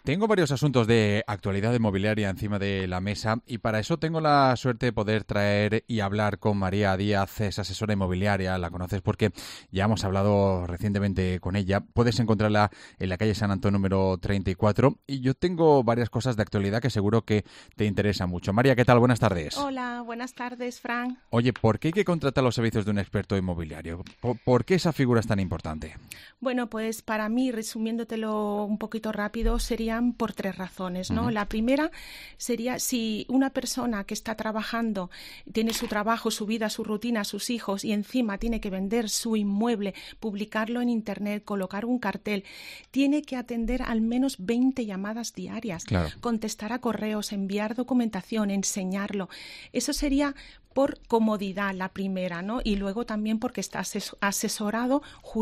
Tengo varios asuntos de actualidad inmobiliaria encima de la mesa y para eso tengo la suerte de poder traer y hablar con María Díaz, es asesora inmobiliaria, la conoces porque ya hemos hablado recientemente con ella. Puedes encontrarla en la calle San Antón número 34 y yo tengo varias cosas de actualidad que seguro que te interesan mucho. María, ¿qué tal? Buenas tardes. Hola, buenas tardes, Fran. Oye, ¿por qué hay que contratar los servicios de un experto inmobiliario? ¿Por qué esa figura es tan importante? Bueno, pues para mí, resumiéndotelo un poquito rápido, serían por 3 razones, ¿no? La primera sería si una persona que está trabajando, tiene su trabajo, su vida, su rutina, sus hijos y encima tiene que vender su inmueble, publicarlo en Internet, colocar un cartel, tiene que atender al menos 20 llamadas diarias, Claro. contestar a correos, enviar documentación, enseñarlo. Eso sería por comodidad la primera, ¿no? Y luego también porque está asesorado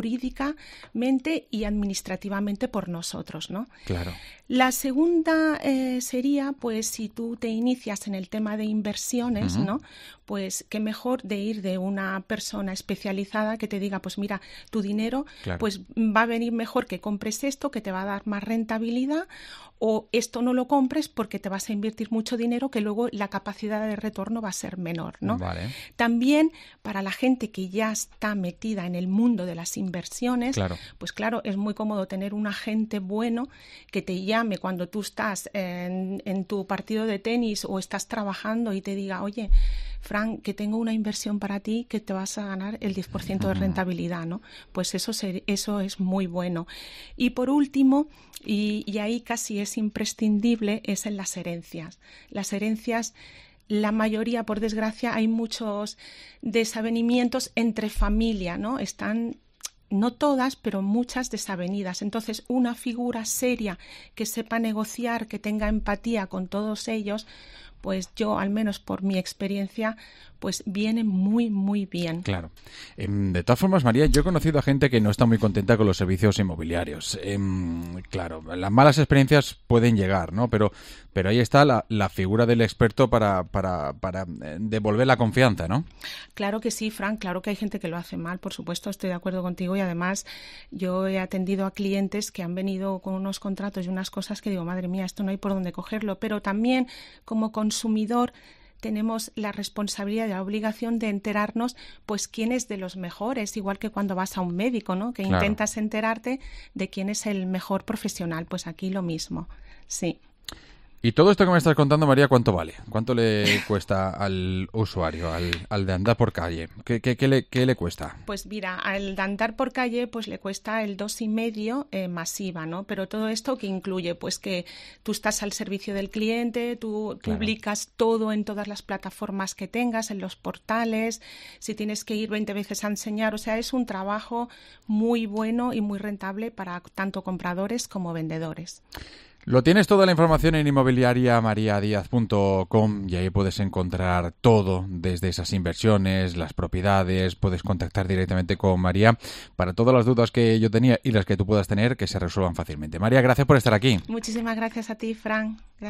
jurídicamente y administrativamente por nosotros, ¿no? Claro. La segunda sería, pues, si tú te inicias en el tema de inversiones, ¿no? Pues qué mejor de ir de una persona especializada que te diga, pues mira, tu dinero Claro. pues va a venir mejor que compres esto, que te va a dar más rentabilidad, o esto no lo compres porque te vas a invertir mucho dinero que luego la capacidad de retorno va a ser menor, ¿no? Vale. También para la gente que ya está metida en el mundo de las inversiones, Claro. pues claro, es muy cómodo tener un agente bueno que te llame cuando tú estás en tu partido de tenis o estás trabajando y te diga, oye, Fran, que tengo una inversión para ti que te vas a ganar el 10% de rentabilidad, ¿no? Pues eso es muy bueno. Y por último, y ahí casi es imprescindible, es en las herencias. Las herencias, la mayoría, por desgracia, hay muchos desavenimientos entre familia, ¿no? Están, no todas, pero muchas desavenidas. Entonces, una figura seria que sepa negociar, que tenga empatía con todos ellos, pues yo, al menos por mi experiencia, pues viene muy, muy bien. Claro. De todas formas, María, yo he conocido a gente que no está muy contenta con los servicios inmobiliarios. Claro, las malas experiencias pueden llegar, ¿no? Pero ahí está la figura del experto para devolver la confianza, ¿no? Claro que sí, Fran, claro que hay gente que lo hace mal, por supuesto, estoy de acuerdo contigo y además yo he atendido a clientes que han venido con unos contratos y unas cosas que digo, madre mía, esto no hay por dónde cogerlo, pero también como consumidor tenemos la responsabilidad y la obligación de enterarnos, pues, quién es de los mejores, igual que cuando vas a un médico, ¿no? Que Claro. intentas enterarte de quién es el mejor profesional, pues aquí lo mismo, sí. Y todo esto que me estás contando, María, ¿cuánto vale? ¿Cuánto le cuesta al usuario, al de andar por calle? ¿Qué le cuesta? Pues mira, al andar por calle pues le cuesta el 2,5 masiva, ¿no? Pero todo esto que incluye, pues que tú estás al servicio del cliente, tú Claro. publicas todo en todas las plataformas que tengas, en los portales, si tienes que ir 20 veces a enseñar, o sea, es un trabajo muy bueno y muy rentable para tanto compradores como vendedores. Lo tienes toda la información en inmobiliariamariadiaz.com y ahí puedes encontrar todo, desde esas inversiones, las propiedades, puedes contactar directamente con María para todas las dudas que yo tenía y las que tú puedas tener que se resuelvan fácilmente. María, gracias por estar aquí. Muchísimas gracias a ti, Fran. Gracias.